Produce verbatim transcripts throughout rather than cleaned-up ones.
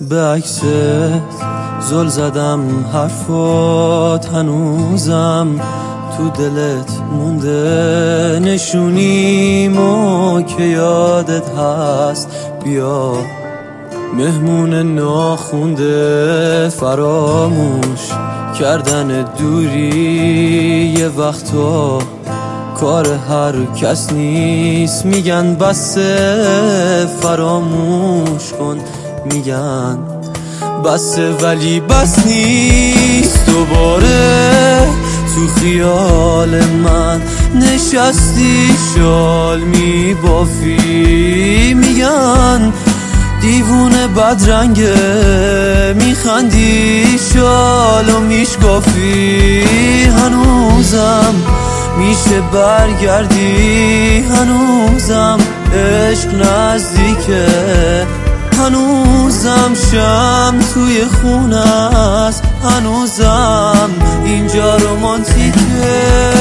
به عکست زل زدم، حرفات هنوزم تو دلت مونده، نشونیمو که یادت هست. بیا مهمون ناخونده، فراموش کردن دوری یه وقتا کار هر کس نیست. میگن بسه فراموش کن، میگن بسه ولی بس نیست. دوباره تو خیال من نشستی، شال میبافی، میگن دیوونه بدرنگه، میخندی شالو میشکافی. هنوزم میشه برگردی، هنوزم عشق نزدیکه، هنوزم شم توی خونه است، هنوزم اینجا رومانتیکه.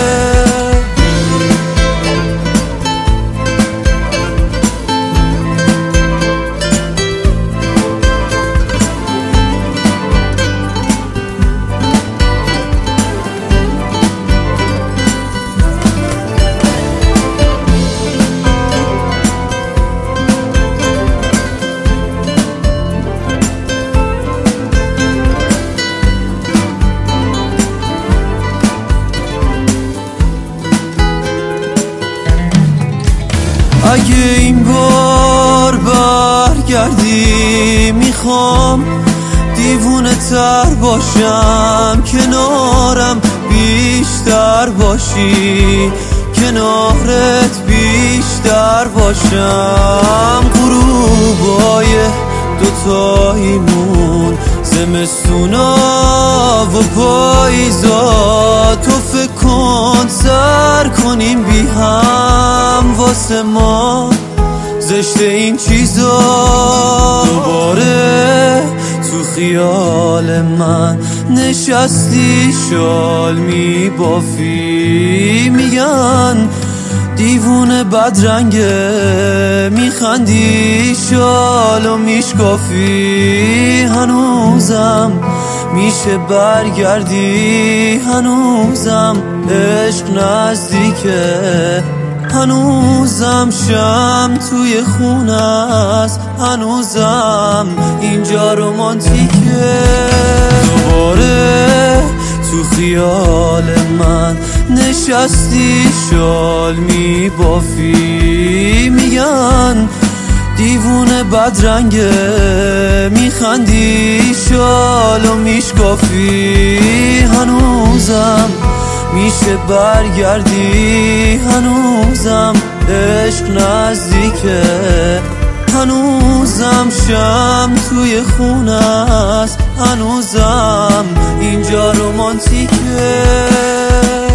اگه این بار برگردی، میخوام دیوونه تر باشم، کنارم بیشتر باشی، کنارت بیشتر باشم. غروبای دوتاییمون، زمستونا و پاییزا، تو فکر کن سر کنیم بی هم، واسه ما زشت این چیزا. دوباره تو خیال من نشستی، شال میبافی، میگن دیوونه بدرنگه، میخندی شالو میشکافی. هنوزم میشه برگردی، هنوزم عشق نزدیکه، هنوزم شم توی خونه است، هنوزم اینجا رومانتیکه. دوباره تو خیال من نشستی، شال میبافی، میگن دیوونه بدرنگه، میخندی شالو میشکافی. هنوزم میشه برگردی، هنوزم عشق نزدیکه، هنوزم شم توی خونه است، هنوزم اینجا رومانتیکه.